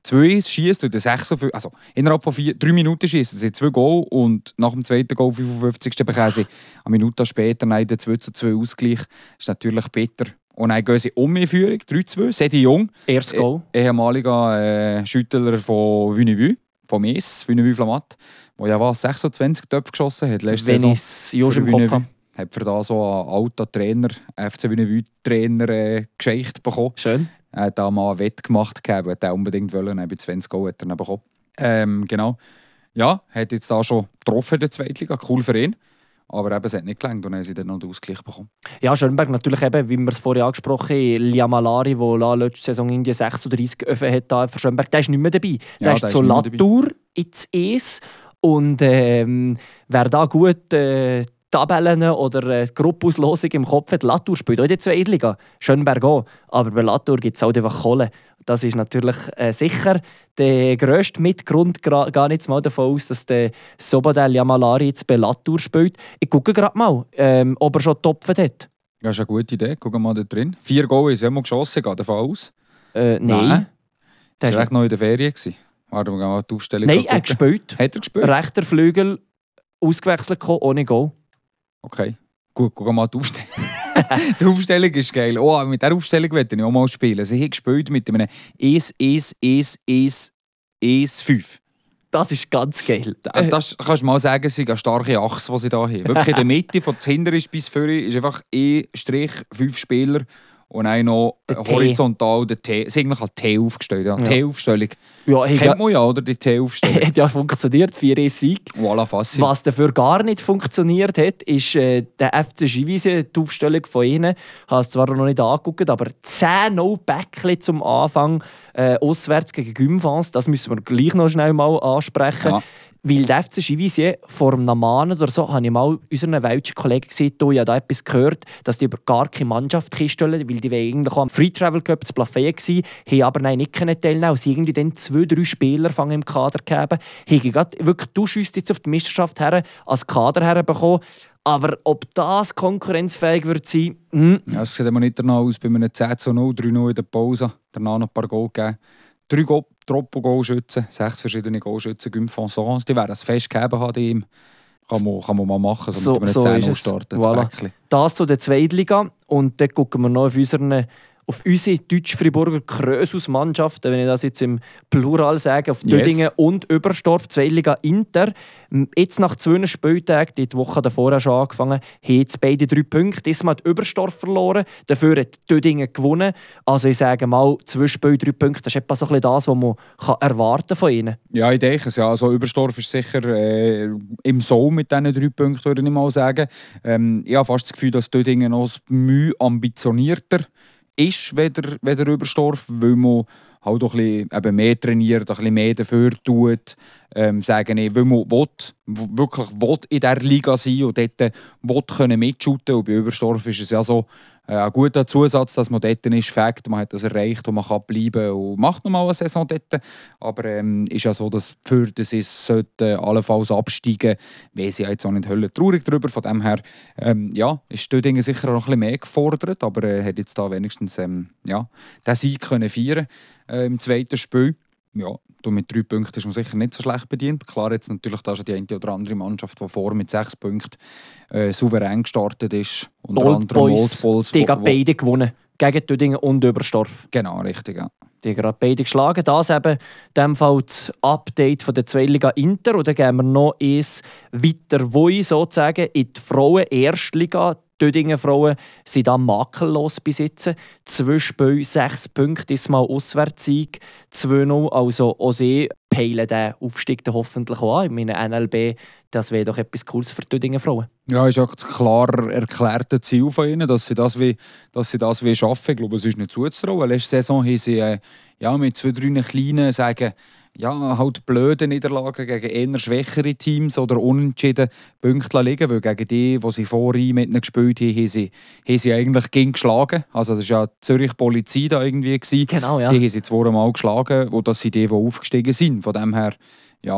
zwei eins schießt und sechsundfünfzig, also innerhalb von vier, drei Minuten schießen sie zwei Goal und nach dem zweiten Goal, fünfundfünfzigsten bekommen sie eine Minute später nein, den zwei zu zwei Ausgleich. Das ist natürlich bitter. Und dann gehen sie um in Führung, drei zwei. Sedi Jung, Erstes Goal. eh, ehemaliger äh, Schüttler von Wünnevue, von Mies, Wünnevue Flamat, der ja was, sechsundzwanzig Töpfe geschossen hat. Wenn ich es just im Kopf habe. Hat für da so einen alten Trainer, F C Wünnevue-Trainer äh, geschenkt bekommen. Schön. Er hat da mal einen Wett gemacht, hat er unbedingt wollen, bei zwanzig Goal hat er dann bekommen. Ähm, genau. Ja, hat jetzt da schon getroffen in der Zweitliga, cool für ihn. Aber eben, es hat nicht gelangt und dann haben sie dann noch den Ausgleich bekommen. Ja, Schönberg natürlich eben, wie wir es vorher angesprochen haben, Liamalari, der letzte Saison in die sechsunddreißig geöffnet hat, da für Schönberg, der ist nicht mehr dabei. Der Ja, ist der so ist nicht mehr Latour ins Eis und ähm, wer da gut äh, Tabellen oder äh, Gruppenauslosung im Kopf hat, Latour spielt auch in der Zweitliga, Schönberg auch, aber bei Latour gibt es halt einfach Kohle. Das ist natürlich äh, sicher der grösste Mitgrund, gar nicht mal davon aus, dass der Sobadel Yamalari jetzt bei Latour spielt. Ich gucke gerade mal, ähm, ob er schon getopft hat. Das ist eine gute Idee, gucken wir mal da drin. Vier Goal ist immer geschossen, geht davon aus. Äh, nein. Nein. Der Das war ist- echt noch in der Ferien. Gewesen. Warte, wir gehen mal die Aufstellung Nein, er gucken. hat gespielt. Hat er gespielt? Rechter Flügel ausgewechselt gekommen, ohne Goal. Okay. Gut, gucken wir mal die Aufstellung. Die Aufstellung ist geil. Oh, mit dieser Aufstellung möchte ich auch mal spielen. Sie haben gespielt mit einem eins eins eins eins eins fünf. Das ist ganz geil. Da- Das kannst du mal sagen, es ist eine starke Achse, die sie hier haben. Wirklich in der Mitte, von hinten bis vorne, ist einfach E fünf Spieler und dann noch Der T. horizontal der T. Es ist eigentlich eine T aufgestellt. Ja. Ja. T-Aufstellung. Ja, hey, Kennt man ja, oder? Die T-Aufstellung. hat ja funktioniert, vier eins Sieg. Voilà, facile. Was dafür gar nicht funktioniert hat, ist äh, der F C Givisien, die Aufstellung von ihnen. Ich habe es zwar noch nicht angeguckt, aber zehn null Päckchen zum Anfang äh, auswärts gegen Gymfans. Das müssen wir gleich noch schnell mal ansprechen. Ja. Weil der F C Givisien vor einem Monat oder so, habe ich mal unseren welschen Kollegen gesehen, ich habe da etwas gehört, dass die über gar keine Mannschaft stellen, weil die eigentlich auch am Free Travel Cup zu Plafayette waren, haben aber nein, nicht teilnehmen können. Sie irgendwie dann zwei, drei Spieler fangen im Kader gegeben, haben gerade wirklich du schiesst jetzt auf die Meisterschaft her, als Kader herbekommen. Aber ob das konkurrenzfähig wird sein, hm. Ja, es sieht immer nicht danach aus, bei einem zehn zu null, drei null in der Pause, danach noch ein paar Goal gegeben. Drei Go Troppo-Goalschützen, sechs verschiedene Goalschützen, Gymfans, die werden es fest gegeben haben, die ihm. Kann man, kann man mal machen, so, So- mit einem so zehn ist null es. starten. Voilà. Das zu der Zweitliga. Und dann gucken wir noch auf, unseren, auf unsere Deutsch-Friburger Krösus-Mannschaften, wenn ich das jetzt im Plural sage, auf Yes. Dödingen und Überstorf, Zweitliga Inter. Jetzt nach zwei Spieltagen, die, die Woche davor schon angefangen, haben jetzt beide drei Punkte. Diesmal hat Überstorf verloren, dafür hat Dödingen gewonnen. Also ich sage mal, zwei Spiele, drei Punkte, das ist etwa so ein bisschen das, was man kann erwarten von ihnen. Ja, ich denke es. Ja. Also Überstorf ist sicher äh, im Soul mit diesen drei Punkten, würde ich mal sagen. Ähm, ich habe fast das Gefühl, dass Dödingen noch Mühe ambitionierter ist, weder, weder Überstorf, weil man halt auch ein bisschen eben mehr trainiert, ein bisschen mehr dafür tut. Ähm, sagen ich, weil man will, w- wirklich will in dieser Liga sein und dort will können mitshooten. Und bei Überstorf ist es ja so äh, ein guter Zusatz, dass man dort ist, Fakt, man hat das erreicht und man kann bleiben und macht noch mal eine Saison dort. Aber ähm, ist ja so, dass für das ist, sollte allenfalls absteigen, weil sie ja jetzt auch nicht Hölle traurig darüber. Von dem her, ähm, ja, ist Dödingen sicher auch noch ein bisschen mehr gefordert, aber er äh, hat jetzt da wenigstens ähm, ja, den Sieg können feiern äh, im zweiten Spiel. Ja, du mit drei Punkten ist man sicher nicht so schlecht bedient. Klar, jetzt natürlich da schon die eine oder andere Mannschaft, die vor mit sechs Punkten äh, souverän gestartet ist. Unter Old anderem Boys, Old Boys, die wo- haben wo- beide gewonnen. Gegen Dödingen und Überstorf. Genau, richtig, ja. Die haben gerade beide geschlagen. Das eben in dem Fall das Update von der Zweitliga Inter. Und dann gehen wir noch eins weiter Woi, sozusagen, in die Frauen-Erstliga. Die Dödingen Frauen sind da makellos besitzen. Zwei Spiele, sechs Punkte, diesmal Auswärtssieg. zwei null, also auch sie peilen den Aufstieg dann hoffentlich auch an. Ich meine, N L B, das wäre doch etwas Cooles für die Dödingen Frauen. Ja, ist auch das klar erklärte Ziel von ihnen, dass sie das wie, dass sie das wie schaffen. Ich glaube, es ist nicht zuzutrauen. Letzte Saison haben sie äh, ja, mit zwei, drei kleinen sagen, ja, halt blöde Niederlagen gegen eher schwächere Teams oder unentschieden Punkte liegen, weil gegen die, die sie vorhin mit ihnen gespielt haben, haben sie, haben sie eigentlich gegen geschlagen. Also das war ja die Zürich Polizei da irgendwie gewesen. Genau, ja. Die haben sie zweimal geschlagen, wo das sind die, die aufgestiegen sind. Von dem her, ja,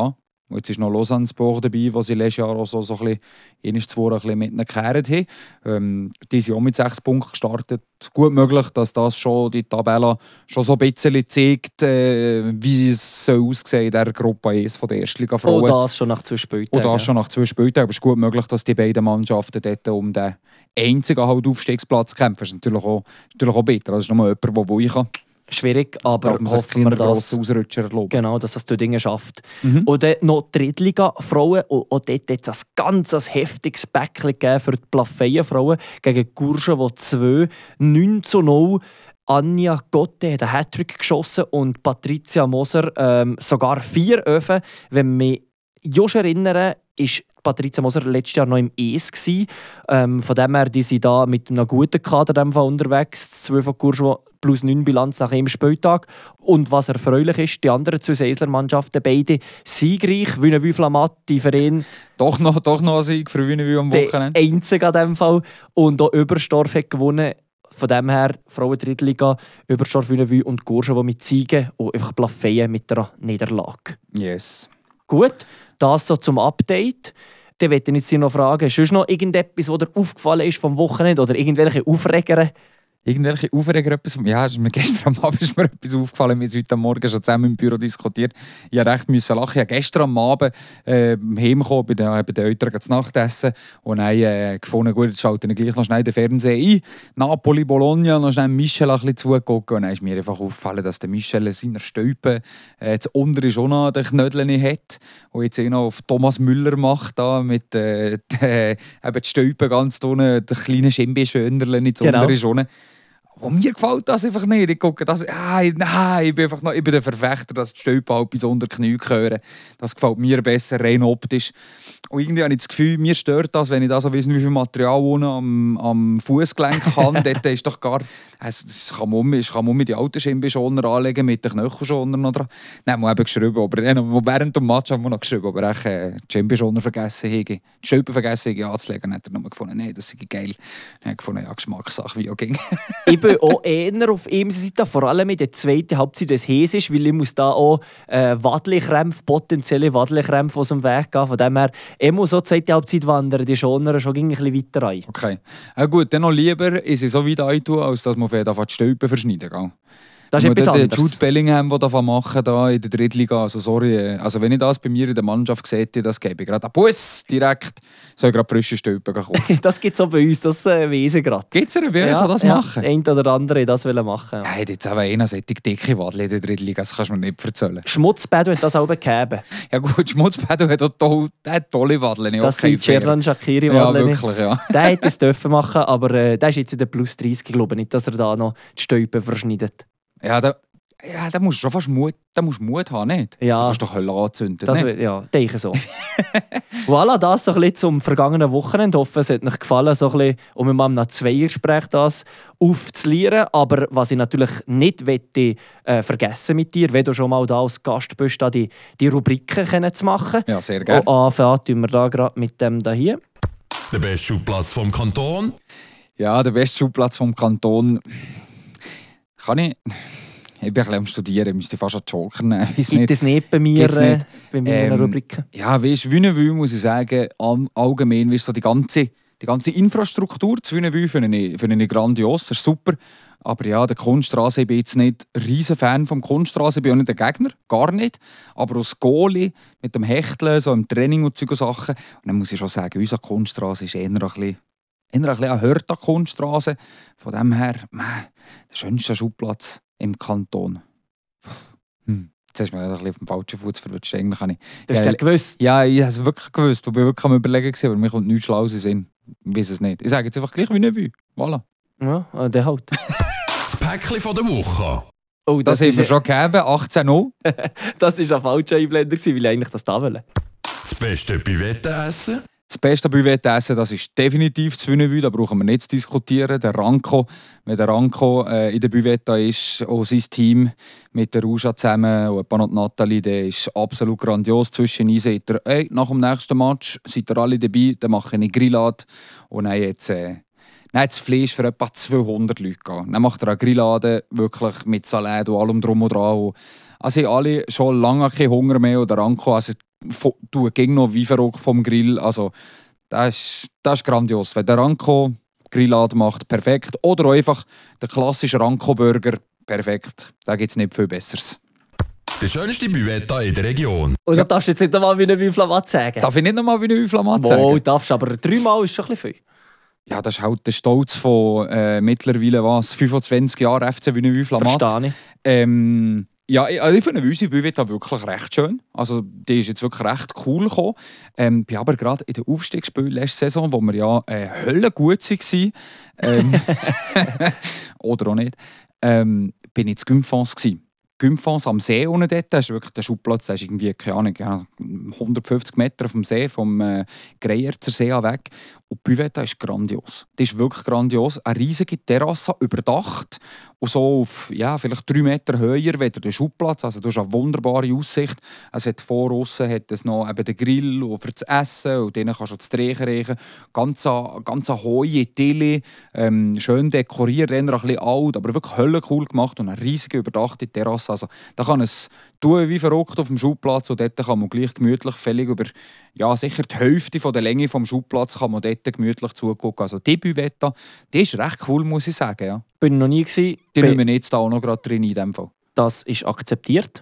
Und jetzt ist noch Lausanne-Sport dabei, wo sie letztes Jahr auch so, so ein bisschen, eines, zwei ein bisschen mit ihnen gekehrt haben. Ähm, die sind auch mit sechs Punkten gestartet. Gut möglich, dass das schon die Tabelle schon so ein bisschen zeigt, äh, wie es so aussieht in der Gruppe eins von der Erstliga-Frauen. Und das schon nach zwei Spieltagen. Und das schon nach zwei Spieltagen. Aber es ist gut möglich, dass die beiden Mannschaften dort um den einzigen halt Aufstiegsplatz kämpfen. Das ist natürlich auch, natürlich auch bitter. Das ist nur jemand, der wohin kann. Schwierig, aber Darf man sich hoffen wir, keinen dass, grossen Ausrutscher erlauben. genau, dass das die Dinge schafft. Mhm. Und dann noch die Drittliga-Frauen. Und auch dort hat es ein ganz heftiges Päckchen gegeben für die Plafeyen-Frauen gegen Gurschen, die zwei neun zu null. Anja Gotte hat einen Hattrick geschossen und Patricia Moser ähm, sogar vier Öfen. Wenn wir mich just erinnern, ist Patricia Moser letztes Jahr noch im E S gsi. Ähm, von dem her, die sind da mit einem guten Kader in dem Fall unterwegs. zwei von Gurschen plus neun Bilanz nach einem Spieltag. Und was erfreulich ist, die anderen zwei Seisler-Mannschaften, beide siegreich. Wünnewü Flamatt, die Verein, Doch noch, doch noch ein Sieg für Wünnewü am der Wochenende. einzige an diesem Fall. Und auch Überstorf hat gewonnen. Von dem her, Frauen-Drittliga, Überstorf, Wünnewü und Gurschen, die mit Siegen und einfach Plafeyen mit einer Niederlage. Yes. Gut, das so zum Update. Dann möchte ich jetzt noch fragen, ist noch irgendetwas, was dir aufgefallen ist vom Wochenende oder irgendwelche Aufreger? Irgendwelche Aufreger, etwas vom... Ja, ist mir gestern Abend ist mir etwas aufgefallen. Wir haben heute Morgen schon zusammen im Büro diskutiert. Ich musste recht müssen lachen. Ich habe gestern am Abend äh, heimgekommen, bei den, bei den Eltern zu Nacht essen und dann äh, gefunden, gut, jetzt schalte ich gleich noch schnell den Fernseher ein. Napoli, Bologna, noch schnell Michel ein bisschen zugeguckt. Und dann ist mir einfach aufgefallen, dass der Michel seiner Stolpe äh, jetzt unten schon noch den Knödel hat und jetzt auch noch auf Thomas Müller macht, da, mit äh, die, eben die Stolpe ganz unten, die kleinen Schimbi-Schönerchen ins Genau. untere schon. Und mir gefällt das einfach nicht. Ich gucke das, ah, nein, ich bin einfach noch, ich bin der Verfechter, dass die Stolpen halt bis unter die Knie gehören. Das gefällt mir besser, rein optisch. Und irgendwie habe ich das Gefühl, mir stört das, wenn ich da so weiss, wie viel Material unten am, am Fußgelenk habe. Dort ist doch gar, also das kann man, das kann man mit die alten Schienbeinschoner anlegen, mit den Knöchelschonern noch dran. Nein, wir haben eben geschrieben, aber während dem Match haben wir noch geschrieben, aber ich äh, die Schienbeinschoner vergessen habe, die Stolpen vergessen habe anzulegen. Dann hat er nochmal gefunden, nein, das ist geil. Dann habe ich gefunden, ja, Geschmackssache, wie auch ging. Ich bin auch eher auf ihm Seite, vor allem in der zweiten Halbzeit des Häs ist, weil ich muss da auch äh, Waddelkrämpfe, potenzielle Waddelkrämpfe aus dem Weg gehen. Von dem her, ich muss so die zweite Halbzeit wandern, die Schoner schon ein bisschen weiter rein. Okay. Ja, gut, dann noch lieber ist es so weit eintun, als dass man auf die Stolpen verschneiden kann. Das ist etwas den anderes. Jude Bellingham, der das machen da in der Drittliga, also sorry, also wenn ich das bei mir in der Mannschaft sehe, das gebe ich gerade einen Bus direkt, soll ich gerade frische Stolpen kaufen. Das gibt es auch bei uns, das äh, weiss ich gerade. Gibt es einen, wer kann das ja, machen? Ein oder andere das will machen. Ja, hat jetzt aber einer solche dicke Wadel in der Drittliga, das kannst du mir nicht erzählen. Schmutzbäder hat das auch gegeben. Ja gut, Schmutzbäder hat auch toll, der hat tolle Wadeln. Das okay, sind Cerdan Shaqiri Ja, Wadleni. wirklich, ja. Der hätte es dürfen machen, aber äh, der ist jetzt in der plus dreißig, glaube ich nicht, dass er da noch die Stolpen verschneidet. Ja, da, ja, da musst du schon fast Mut, da musst du Mut haben, nicht? Ja. Du kannst doch Hölle anzünden, Das, nicht? ja, denke ich so. Voilà, das so ein bisschen zum vergangenen Wochenende. Ich hoffe, es hat euch gefallen, so ein bisschen, um mit einem Zweiergespräch das aufzulieren. Aber was ich natürlich nicht möchte, äh, vergessen mit dir, wenn du schon mal da als Gast bist, da die, die Rubriken zu machen. Ja, sehr gerne. Und anfangen tun wir da gerade mit dem da hier. Der beste Schulplatz vom Kanton. Ja, der beste Schulplatz vom Kanton. Kann ich. Ich bin ein bisschen am Studieren, ich müsste fast einen Joker nehmen. Ich weiss Gibt nicht. es nicht bei mir, Gibt's nicht. äh, bei meinen Ähm, Rubriken? Ja, weißt du, Wünnewü, muss ich sagen, all- allgemein, weißt, so die, ganze, die ganze Infrastruktur zu Wünnewü finde ich, finde ich grandios, das ist super. Aber ja, der Kunststraße, ich bin jetzt nicht ein riesen Fan vom Kunststraße, ich bin auch nicht ein Gegner, gar nicht. Aber als Goalie mit dem Hechteln, so im Training und solche Sachen, und dann muss ich schon sagen, unsere Kunststraße ist eher ein bisschen, eher ein bisschen eine harte Kunststraße. Von dem her, meh, der schönste Schulplatz im Kanton. Hm. Jetzt hast du mich ein bisschen auf dem falschen Fuß verwünscht. Eigentlich habe ich... Das hast du ja gewusst. Ja, ich habe es wirklich gewusst. Ich war wirklich am Überlegen, gewesen, aber mir kommt nichts Schlaues in den Sinn. Ich weiß es nicht. Ich sage jetzt einfach gleich wie Wünnewü. Voilà. Ja, äh, der halt. Das Päckchen von der Woche. Oh, Das, das, haben wir ist, schon gegeben, achtzehn null. das ist ein falscher Einblender, gewesen, weil ich eigentlich das da will. Das beste Büvettenessen. Das beste Büvettenessen, das ist definitiv das Wünnewü, da brauchen wir nicht zu diskutieren. Der Ranko, wenn der Ranko äh, in der Büvette ist, auch sein Team mit der Ruja zusammen und noch die Nathalie, der ist absolut grandios. Zwischendurch sagt er, hey, nach dem nächsten Match seid ihr alle dabei, dann mache ich eine Grillade. Und dann jetzt... Äh, Dann hat das Fleisch für etwa zweihundert Leute gegeben. Dann macht er eine Grillade, wirklich mit Salat und allem drum und dran. Also haben alle schon lange keinen Hunger mehr oder Ranko. Also tue gegen noch wie verrückt vom Grill. Also, das ist, das ist grandios. Wenn der Ranko Grillade macht, perfekt. Oder auch einfach der klassische Ranko-Burger, perfekt. Da gibt es nicht viel Besseres. Der schönste Buvetta in der Region. Und du darfst jetzt nicht einmal wie eine Wüflamat sagen. Darf ich nicht nochmal wie eine Wüflamat sagen? Wow, darfst aber dreimal ist schon ein bisschen viel. Ja, das ist halt der Stolz von äh, mittlerweile was, fünfundzwanzig Jahren F C Wiener Wüflamat. Verstehe ich. Ähm, ja, ich, also ich finde unsere Buvetta wirklich recht schön. Also die ist jetzt wirklich recht cool gekommen. Ähm, bin aber gerade in den Aufstiegsspielen letzte Saison, wo wir ja äh, höllengut waren, ähm, oder auch nicht, ähm, bin ich in Gymfons gsi. Gymfons am See unten dort, das ist wirklich der Schubplatz, der ist irgendwie, keine Ahnung, ja, hundertfünfzig Meter vom See, vom äh, Greyerzer See weg. Und die Buvetta ist grandios. Die ist wirklich grandios. Eine riesige Terrasse, überdacht und so auf ja, vielleicht drei Meter höher als der Schubplatz. Also du hast eine wunderbare Aussicht. Es hat vor aussen hat es noch eben den Grill für das Essen und dann kannst du das Drehen riechen. Ganz eine, ganz eine hohe Tille, ähm, schön dekoriert, eher ein bisschen alt, aber wirklich höllencool gemacht und eine riesige überdachte Terrasse. Also da kann es tun wie verrückt auf dem Schubplatz und dort kann man gleich gemütlich völlig über ja, sicher die Hälfte von der Länge vom Schubplatz kann man dort gemütlich zugucken. Also die Buvetta, die ist recht cool, muss ich sagen. Ja. Bin noch nie gewesen. Die nehmen wir jetzt da auch noch gerade drin in dem Fall. Das ist akzeptiert.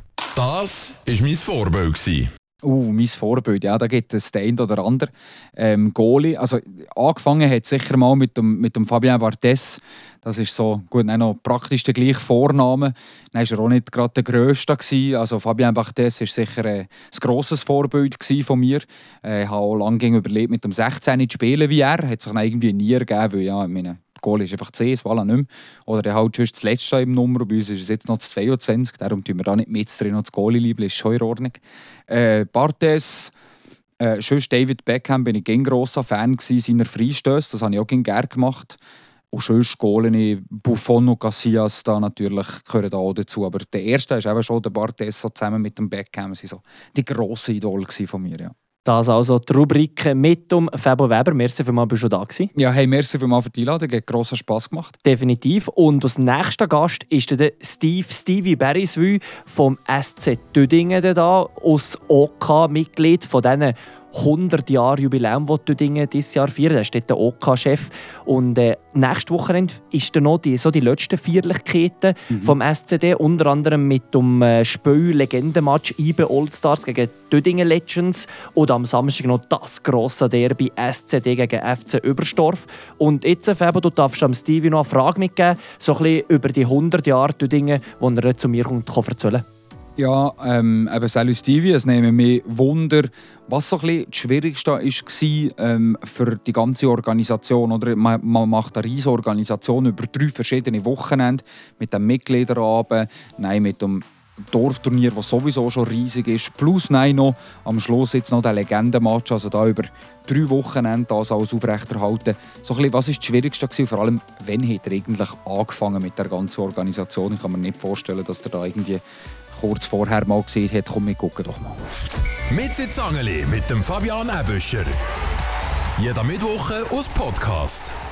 Das war mein Vorbild gewesen. Uh, mein Vorbild, ja, da gibt es den einen oder anderen ähm, Goalie. Also angefangen hat sicher mal mit dem, mit dem Fabien Barthez. Das ist so, gut, auch noch praktisch der gleiche Vorname. Dann war er auch nicht gerade der Grösste gewesen. Also Fabien Barthez war sicher äh, ein grosses Vorbild von mir. Äh, ich habe auch lange überlebt, mit dem sechzehn zu spielen wie er. Hat sich dann irgendwie nie ergeben, weil ja, meine Goal ist einfach C, es war nicht mehr. Oder er halt schon das letzte im Nummer, bei uns ist es jetzt noch das zweiundzwanzig, darum tun wir da nicht mit drin, noch das Goalie-Liebling ist schon in Ordnung. Äh, Barthez, äh, sonst David Beckham bin ich ein grosser Fan seiner Freistöße, das habe ich auch gerne gemacht. Und sonst Goalie, Buffon und Casillas, da natürlich gehören da auch dazu. Aber der erste ist eben schon der Barthez so zusammen mit dem Beckham, das waren so die grossen Idole von mir, ja. Das also die Rubrik mit dem Fabo Weber. Merci vielmals, bist du da gewesen. Ja, hey, merci vielmals für die Einladung. Hat grossen Spass gemacht. Definitiv. Und als nächster Gast ist der Steve Stevie Beriswil vom S C Düdingen da, als O K-Mitglied von diesen hundert Jahre Jubiläum, das Düdingen dieses Jahr feiern. Er ist dort der O K-Chef. Und äh, nächstes Wochenende ist dann noch die, so die letzten Feierlichkeiten mhm. vom S C D, unter anderem mit dem äh, Spiel-Legendenmatch I B Oldstars gegen Düdingen Legends und am Samstag noch das grosse Derby S C D gegen F C Überstorf. Und jetzt, Fabo, du darfst am Stevie noch eine Frage mitgeben, so ein bisschen über die hundert Jahre Düdingen, die er zu mir kommt, kann erzählen. Ja, ähm, eben Salut Stevie, es nehmen mich Wunder, was so ein bisschen das Schwierigste war ähm, für die ganze Organisation. Oder? Man, man macht eine riesige Organisation über drei verschiedene Wochenende mit dem Mitgliederabend, nein, mit dem Dorfturnier, das sowieso schon riesig ist, plus nein, noch am Schluss jetzt noch der Legendenmatch, also da über drei Wochenende das alles aufrechterhalten. So ein bisschen, was war das Schwierigste gewesen? Vor allem, wann hat er eigentlich angefangen mit der ganzen Organisation? Ich kann mir nicht vorstellen, dass er da irgendwie kurz vorher mal gesehen hat, komm, wir gucken doch mal. Mit Zangeli mit dem Fabian Ebüscher. Jeder Mittwoch aus Podcast.